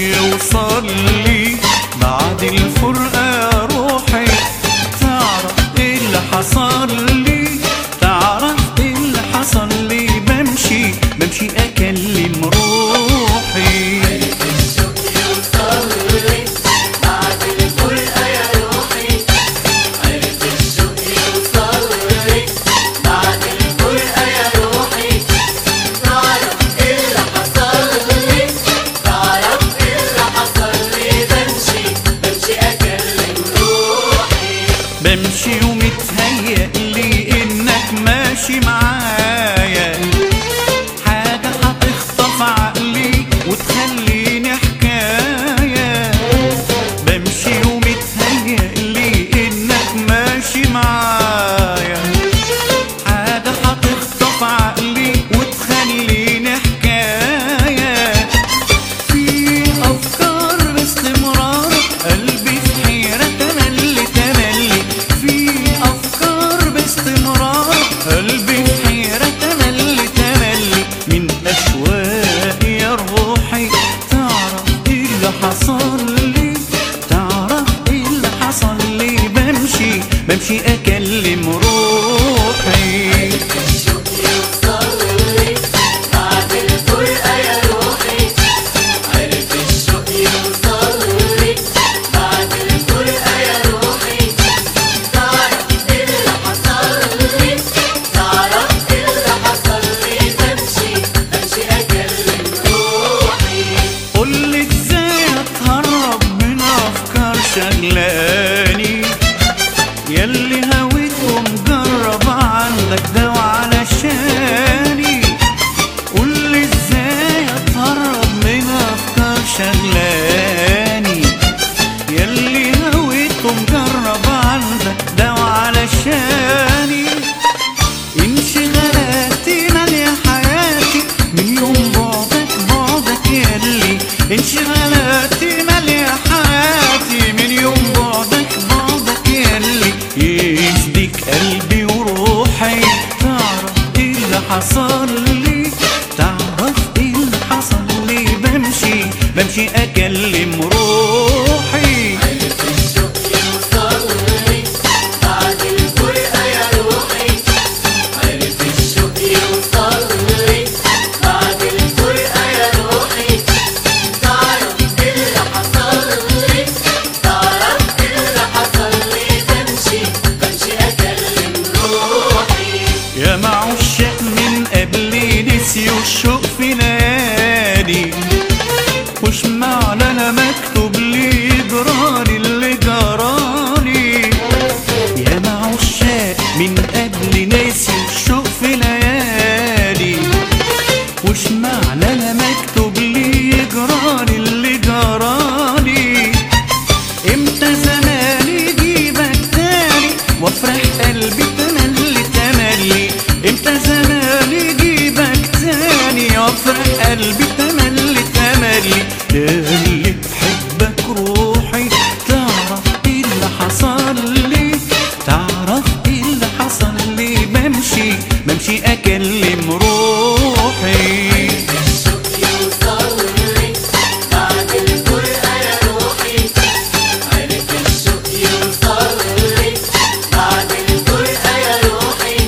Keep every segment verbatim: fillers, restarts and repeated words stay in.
يوصل لي بعد الفرقة يا روحي. تعرف ايه اللي حصل لي، تعرف ايه اللي حصل لي. بمشي بمشي اكلم روحي. عرف الشوق يوصل لي بعد الفرقة يا روحي. عرف الشوق يوصل لي بعد الفرقة يا روحي. تعرف ايه اللي حصل لي، تعرف ايه اللي حصل لي. بمشي بمشي اكلم روحي. بمشي ومتهيألي انك ماشي معايا، حاجة هتخطف عقلي وتخليني حكاية. بمشي ومتهيألي انك ماشي معايا، حاجة هتخطف عقلي وتخليني حكاية. في افكار باستمرار قلبي في حيرة تملي تملي. في افكار باستمرار قلبي في حيرة تملي تملي. من اشواق يا روحي تعرف ايه اللي حصل لي، تعرف ايه اللي حصل لي. بمشي بمشي اكلم روحي. عرف الشوق يوصل لي بعد الفرقة يا روحي. عرف الشوق يوصل لي بعد الفرقة يا روحي. تعرف ايه اللي حصل لي، تعرف ايه اللي حصل لي. بمشي بمشي اكلم روحي. قولي ازاي اتهرب من افكار شغلاني، ياللي هويت ومجرب عندك دوا علشاني. قولي ازاي اتهرب من افكار شغلاني، ياللي هويت ومجرب عندك دوا علشاني. انشغالاتي مالية حياتي من يوم بعدك بعدك ياللي. انشغالاتي مالية حياتي من يوم بعدك بعدك ياللي. يفديك قلبي وروحي. تعرف ايه اللي حصل لي، تعرف ايه اللي حصل لي. بمشي بمشي اكلم روحي. عرف الشوق يوصل لي بعد الفرقة يا روحي. عرف الشوق يوصل لي بعد الفرقة يا روحي. تعرف ايه اللي حصل لي، تعرف ايه اللي حصل لي. بمشي بمشي اكلم روحي. يا معشاق من قبلي نسيوا الشوق في ليالي، وش معنى انا مكتوب لي جرالي اللي جرالي. يا معشاق من قبلي نسيوا الشوق في ليالي، وش معنى انا مكتوب لي جرالي اللي جرالي. امتى زمان يجيبك تاني وافرح قلبي تملي تملي. امتى زمان يجيبك تاني وافرح قلبي تملي تملي. اللي بحبك روحي. تعرف ايه اللي حصل لي، تعرف ايه اللي حصل لي. بمشي بمشي اكلم روحي. الشوق يوصل لي بعد الفرقة يا روحي. عرف الشوق يوصل لي بعد الفرقة يا روحي.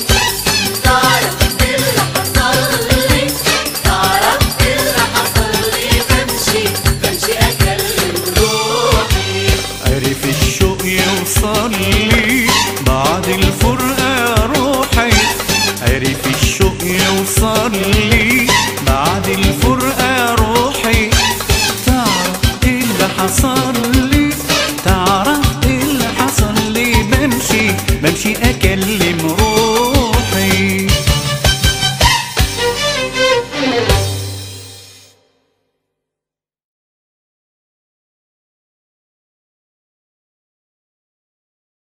تعرف ايه اللي حصل لي، تعرف ايه اللي حصل لي. بمشي بمشي اكلم روحي. عرف الشوق يوصل لي بعد الفرقة يا روحي. عرف الشوق يوصل لي بعد الفرقة يا روحي. تعرف ايه اللي حصل لي، تعرف ايه اللي حصل لي. بمشي بمشي